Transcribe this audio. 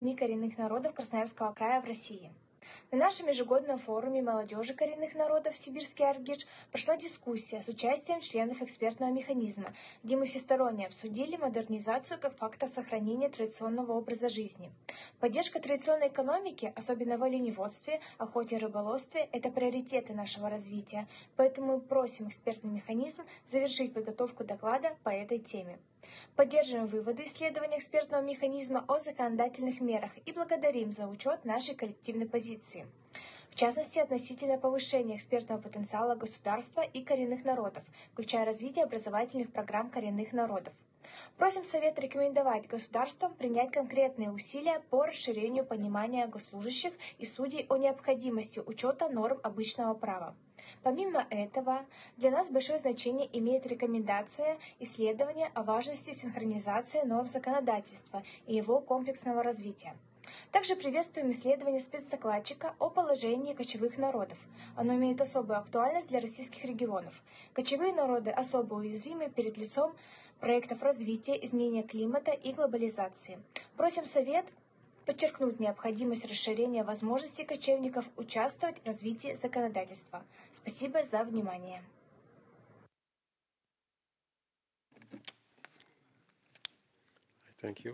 Дни коренных народов Красноярского края в России. На нашем ежегодном форуме молодежи коренных народов «Сибирский Аргиш» прошла дискуссия с участием членов экспертного механизма, где мы всесторонне обсудили модернизацию как фактор сохранения традиционного образа жизни. Поддержка традиционной экономики, особенно в оленеводстве, охоте и рыболовстве, это приоритеты нашего развития, поэтому мы просим экспертный механизм завершить подготовку доклада по этой теме. Поддерживаем выводы исследования экспертного механизма о законодательных мерах и благодарим за учет нашей коллективной позиции. В частности, относительно повышения экспертного потенциала государства и коренных народов, включая развитие образовательных программ коренных народов. Просим Совет рекомендовать государствам принять конкретные усилия по расширению понимания госслужащих и судей о необходимости учета норм обычного права. Помимо этого, для нас большое значение имеет рекомендация исследования о важности синхронизации норм законодательства и его комплексного развития. Также приветствуем исследование спецдокладчика о положении кочевых народов. Оно имеет особую актуальность для российских регионов. Кочевые народы особо уязвимы перед лицом проектов развития, изменения климата и глобализации. Просим Совет подчеркнуть необходимость расширения возможностей кочевников участвовать в развитии законодательства. Спасибо за внимание. Thank you.